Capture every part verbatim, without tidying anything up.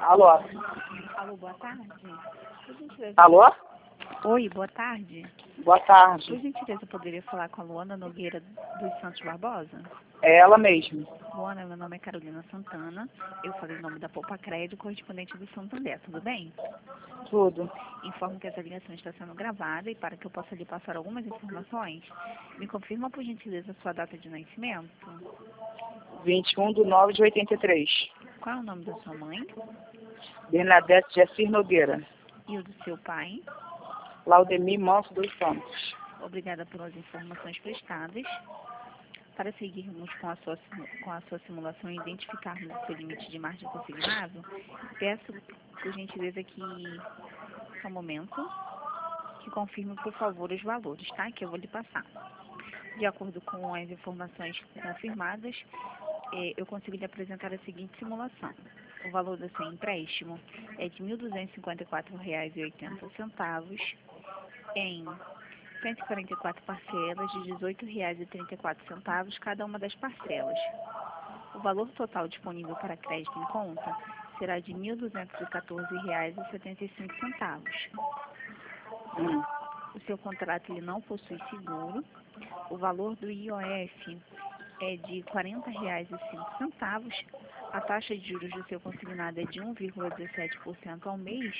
Alô? Alô, boa tarde. Por gentileza. Alô? Oi, boa tarde. Boa Por tarde. gentileza, eu poderia falar com a Luana Nogueira dos Santos Barbosa? É ela mesmo. Luana, meu nome é Carolina Santana. Eu falei o nome da Poupa Crédito, correspondente do Santander, tudo bem? Tudo. Informo que essa ligação está sendo gravada e para que eu possa lhe passar algumas informações, me confirma, por gentileza, a sua data de nascimento? vinte e um de nove de oitenta e três. Qual é o nome da sua mãe? Bernadette Jacir Nogueira. E o do seu pai? Laudemir Manso dos Santos. Obrigada pelas informações prestadas. Para seguirmos com a sua, com a sua simulação e identificarmos o seu limite de margem consignável, peço, por gentileza, que, só um momento, que confirme, por favor, os valores, tá? Que eu vou lhe passar. De acordo com as informações confirmadas, eh, eu consigo lhe apresentar a seguinte simulação. O valor do seu empréstimo é de mil duzentos e cinquenta e quatro reais e oitenta centavos em cento e quarenta e quatro parcelas de dezoito reais e trinta e quatro centavos cada uma das parcelas. O valor total disponível para crédito em conta será de mil duzentos e quatorze reais e setenta e cinco centavos. Hum. O seu contrato ele não possui seguro. O valor do I O F é de quarenta reais e cinco centavos. A taxa de juros do seu consignado é de um vírgula dezessete por cento ao mês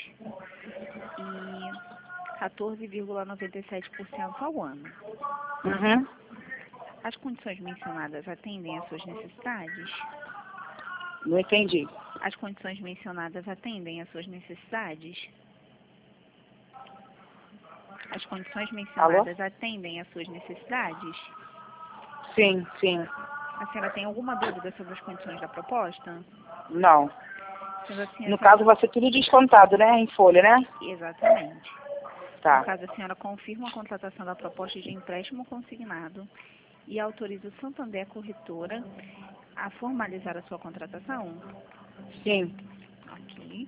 e quatorze vírgula noventa e sete por cento ao ano. Uhum. As condições mencionadas atendem às suas necessidades? Não entendi. As condições mencionadas atendem às suas necessidades? As condições mencionadas Alô? atendem às suas necessidades? Sim, sim. A senhora tem alguma dúvida sobre as condições da proposta? Não. Sendo assim, a No senhora... caso, vai ser tudo descontado, né? Em folha, né? Exatamente. Tá. No caso, a senhora confirma a contratação da proposta de empréstimo consignado e autoriza o Santander Corretora a formalizar a sua contratação? Sim. Ok.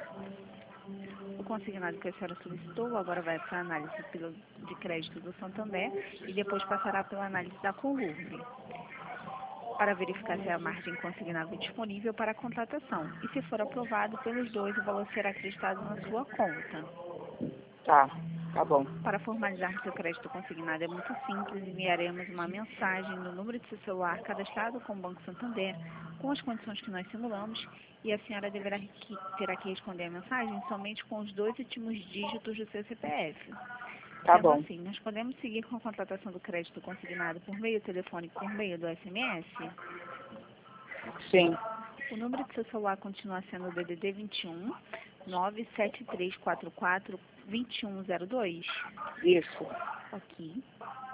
O consignado que a senhora solicitou agora vai para a análise pelo- de crédito do Santander e depois passará pela análise da Conlurb, para verificar se há margem consignável disponível para a contratação. E se for aprovado pelos dois, o valor será acreditado na sua conta. Tá. Tá bom. Para formalizar seu crédito consignado é muito simples, enviaremos uma mensagem no número de seu celular cadastrado com o Banco Santander, com as condições que nós simulamos, e a senhora deverá que, terá que responder a mensagem somente com os dois últimos dígitos do seu C P F. Tá Sendo bom. assim, nós podemos seguir com a contratação do crédito consignado por meio telefônico, por meio do S M S? Sim. O número de seu celular continua sendo o D D D vinte e um, nove sete três quatro quatro, dois um zero dois? Isso. Ok.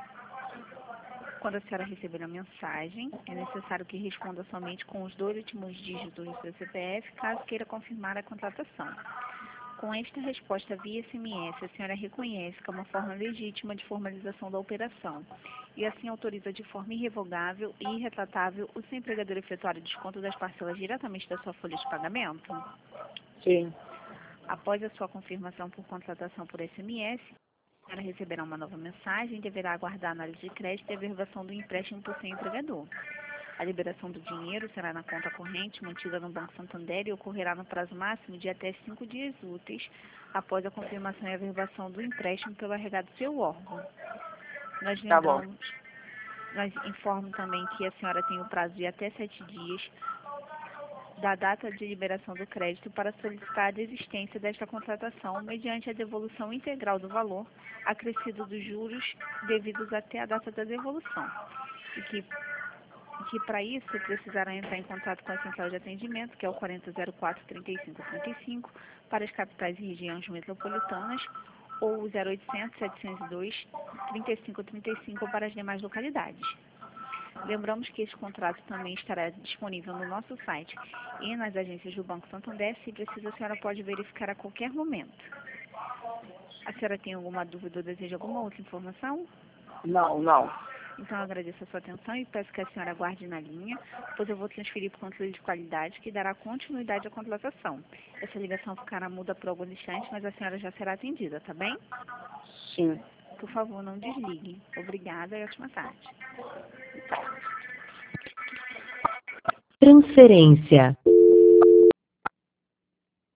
Quando a senhora receber a mensagem, é necessário que responda somente com os dois últimos dígitos do seu C P F, caso queira confirmar a contratação. Com esta resposta via S M S, a senhora reconhece que é uma forma legítima de formalização da operação e assim autoriza de forma irrevogável e irretratável o seu empregador efetuar o desconto das parcelas diretamente da sua folha de pagamento? Sim. Após a sua confirmação por contratação por S M S, a senhora receberá uma nova mensagem e deverá aguardar a análise de crédito e a verbação do empréstimo por seu empregador. A liberação do dinheiro será na conta corrente mantida no Banco Santander e ocorrerá no prazo máximo de até cinco dias úteis após a confirmação e a verbação do empréstimo pelo R H do seu órgão. Nós Tá bom. lembramos, nós informamos também que a senhora tem o prazo de até sete dias da data de liberação do crédito para solicitar a desistência desta contratação mediante a devolução integral do valor acrescido dos juros devidos até a data da devolução. E que que para isso precisará entrar em contato com a central de atendimento, que é o quarenta zero quatro, trinta e cinco trinta e cinco, para as capitais e regiões metropolitanas, ou o zero oitocentos, setecentos e dois, trinta e cinco trinta e cinco para as demais localidades. Lembramos que esse contrato também estará disponível no nosso site e nas agências do Banco Santander. Se precisa, a senhora pode verificar a qualquer momento. A senhora tem alguma dúvida ou deseja alguma outra informação? Não, não. Então, eu agradeço a sua atenção e peço que a senhora aguarde na linha, pois eu vou transferir para o controle de qualidade, que dará continuidade à contratação. Essa ligação ficará muda por alguns instantes, mas a senhora já será atendida, tá bem? Sim. Por favor, não desligue. Obrigada e ótima tarde. Transferência.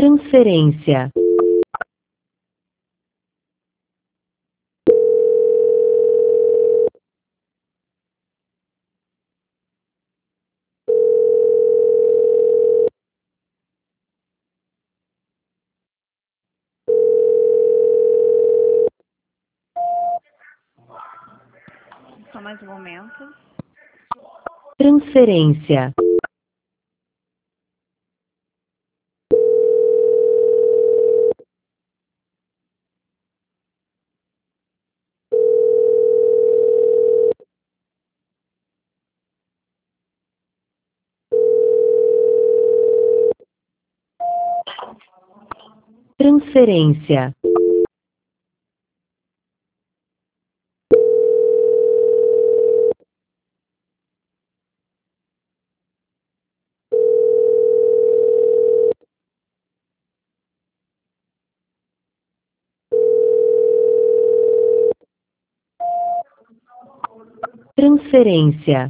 Transferência. Só mais um momento. Transferência. Transferência. Transferência.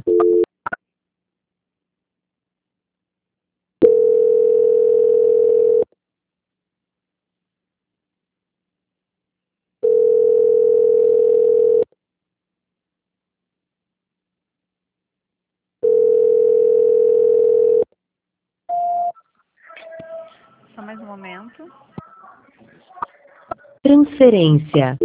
Só mais um momento. Transferência.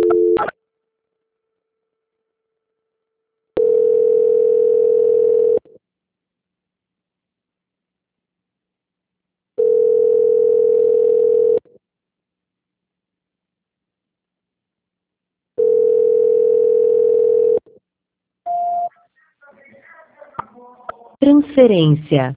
Transferência.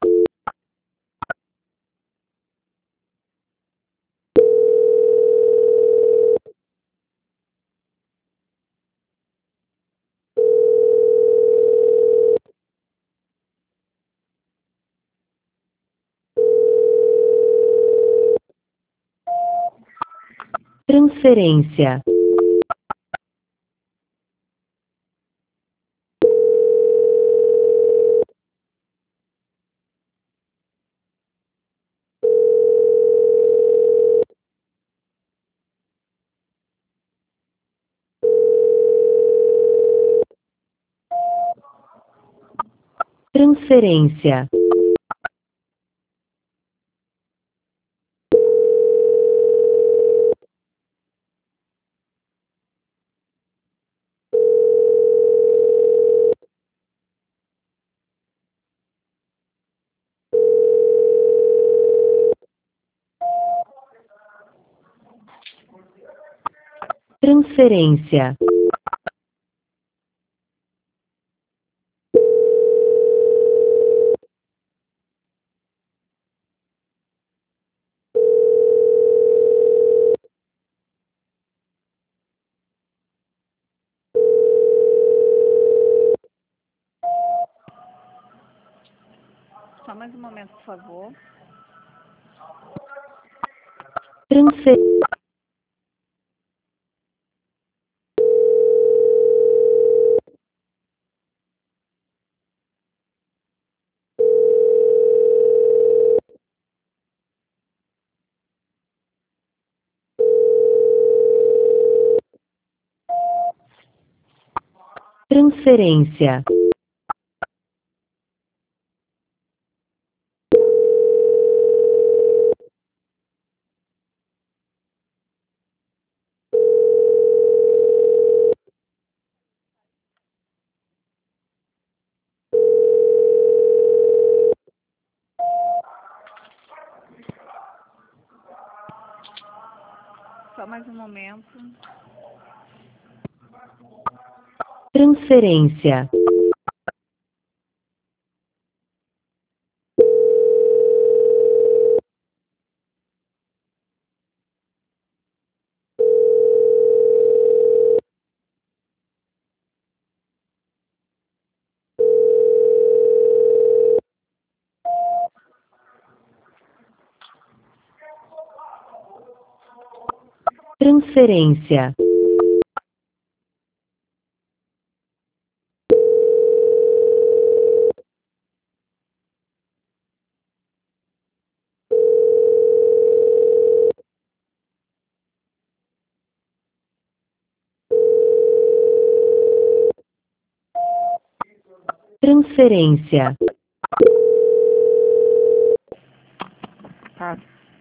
Transferência. Transferência. Transferência. Só mais um momento, por favor. Transfer... Transferência. Só mais um momento. Transferência. Transferência. Transferência. Tá.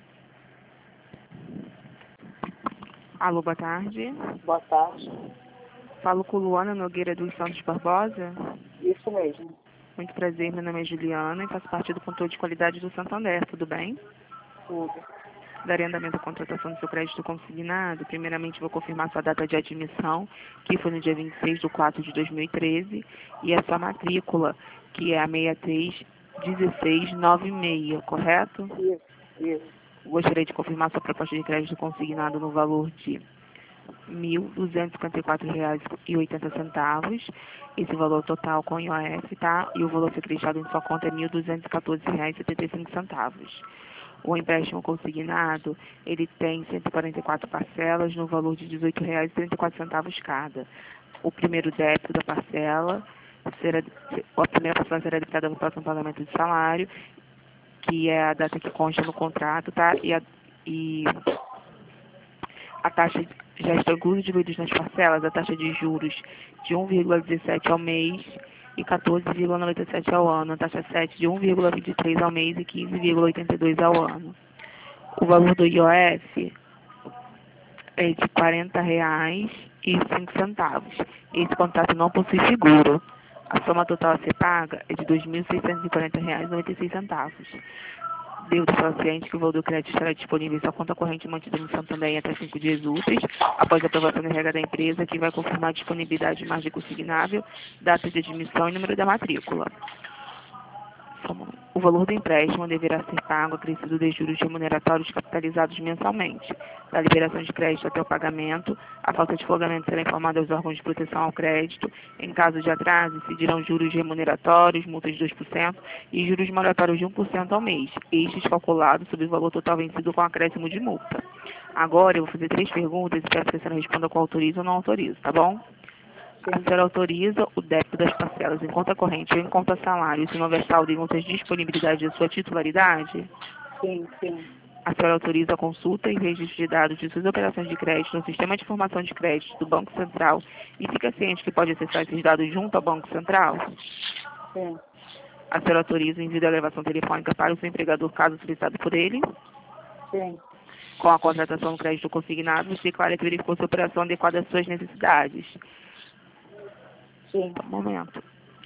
Alô, boa tarde. Boa tarde. Falo com Luana Nogueira dos Santos Barbosa. Isso mesmo. Muito prazer, meu nome é Juliana e faço parte do controle de qualidade do Santander, tudo bem? Tudo. Darei andamento à contratação do seu crédito consignado. Primeiramente, vou confirmar sua data de admissão, que foi no dia vinte e seis de quatro de dois mil e treze, e a sua matrícula, que é a seis três um seis nove seis, correto? Isso, isso. Gostaria de confirmar sua proposta de crédito consignado no valor de mil duzentos e cinquenta e quatro reais e oitenta centavos. Esse valor total com I O F, tá? E o valor a ser acreditado em sua conta é mil duzentos e quatorze reais e setenta e cinco centavos. O empréstimo consignado, ele tem cento e quarenta e quatro parcelas no valor de dezoito reais e trinta e quatro centavos cada. O primeiro débito da parcela, será, a primeira parcela será debitada no próximo pagamento de salário, que é a data que consta no contrato, tá? E a, e a taxa já está inclusa divididos nas parcelas, a taxa de juros de um vírgula dezessete ao mês e quatorze vírgula noventa e sete ao ano, a taxa sete de um vírgula vinte e três ao mês e quinze vírgula oitenta e dois ao ano. O valor do I O F é de quarenta reais e cinco centavos. Esse contrato não possui seguro. A soma total a ser paga é de dois mil seiscentos e quarenta reais e noventa e seis centavos. Devo estar ciente que o valor do crédito estará disponível em sua conta corrente mantida no Santander em até cinco dias úteis, após a aprovação da regra da empresa, que vai confirmar a disponibilidade de margem consignável, data de admissão e número da matrícula. O valor do empréstimo deverá ser pago acrescido de juros remuneratórios capitalizados mensalmente. Da liberação de crédito até o pagamento, a falta de folgamento será informada aos órgãos de proteção ao crédito. Em caso de atraso, incidirão juros remuneratórios, multas de dois por cento e juros moratórios de um por cento ao mês, estes calculados sobre o valor total vencido com acréscimo de multa. Agora eu vou fazer três perguntas e espero que a senhora responda com autoriza ou não autoriza, tá bom? A senhora autoriza o débito das parcelas em conta corrente ou em conta salário, se não houver saldo em outras disponibilidades de sua titularidade? Sim, sim. A senhora autoriza a consulta e registro de dados de suas operações de crédito no Sistema de Informação de Crédito do Banco Central e fica ciente que pode acessar esses dados junto ao Banco Central? Sim. A senhora autoriza o envio da elevação telefônica para o seu empregador, caso solicitado por ele? Sim. Com a contratação do crédito consignado, você declara que verificou sua operação adequada às suas necessidades? Sim. Um momento.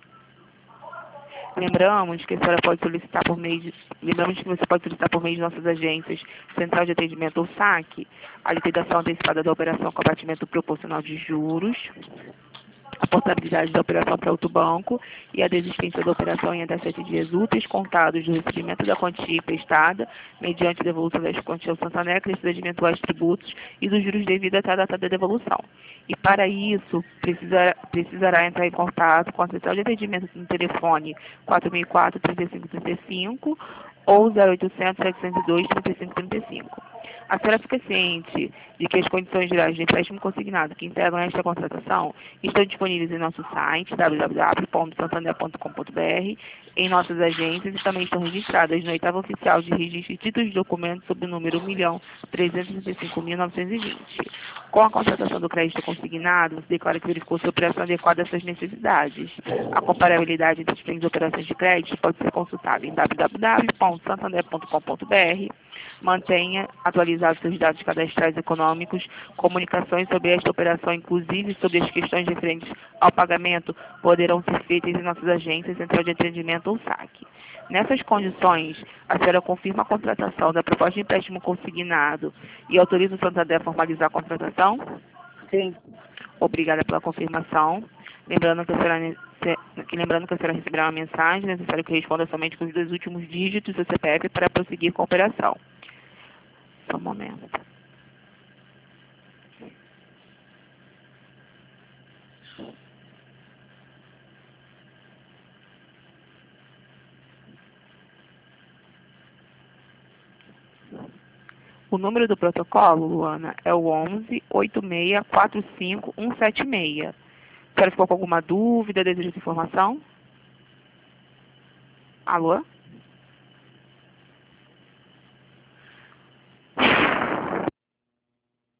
Lembramos que a senhora pode solicitar por meio de, lembramos que você pode solicitar por meio de nossas agências, Central de Atendimento ou S A C, a liquidação antecipada da operação com abatimento proporcional de juros, a portabilidade da operação para outro banco e a desistência da operação em até sete dias úteis, contados do recebimento da quantia emprestada, mediante devolução das quantias ao Santander, acrescido de eventuais tributos e dos juros devidos até a data da devolução. E para isso, precisar, precisará entrar em contato com a central de atendimento no telefone quatro mil e quatro, trinta e cinco trinta e cinco ou zero oitocentos, setecentos e dois, trinta e cinco trinta e cinco. A senhora fica ciente de que as condições gerais de empréstimo consignado que integram esta contratação estão disponíveis em nosso site, w w w ponto santander ponto com ponto b r, em nossas agências e também estão registradas no oitavo oficial de registro de títulos de documentos sob o número um milhão trezentos e trinta e cinco mil novecentos e vinte. Com a contratação do crédito consignado, você declara que verificou sua operação adequada às suas necessidades. A comparabilidade entre as diferentes operações de crédito pode ser consultada em w w w ponto santander ponto com ponto b r. Mantenha atualizados seus dados cadastrais econômicos, comunicações sobre esta operação, inclusive sobre as questões referentes ao pagamento, poderão ser feitas em nossas agências, Central de Atendimento ou S A C. Nessas condições, a senhora confirma a contratação da proposta de empréstimo consignado e autoriza o Santander a formalizar a contratação? Sim. Obrigada pela confirmação. Lembrando que a senhora, lembrando que a senhora receberá uma mensagem, é necessário que responda somente com os dois últimos dígitos do C P F para prosseguir com a operação. Só um momento. O número do protocolo, Luana, é o onze, oitenta e seis, quarenta e cinco, cento e setenta e seis. A senhora ficou com alguma dúvida, deseja essa informação? Alô?